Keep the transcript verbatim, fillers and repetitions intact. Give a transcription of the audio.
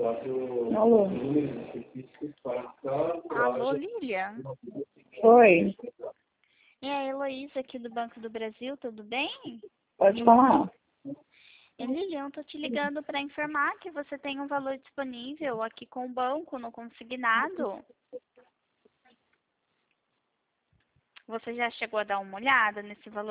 Alô? Alô, Lília? Oi, É a Heloísa aqui do Banco do Brasil, tudo bem? pode falar. É, Lília, eu tô te ligando para informar que você tem um valor disponível aqui com o banco no consignado. Você já chegou a dar uma olhada nesse valor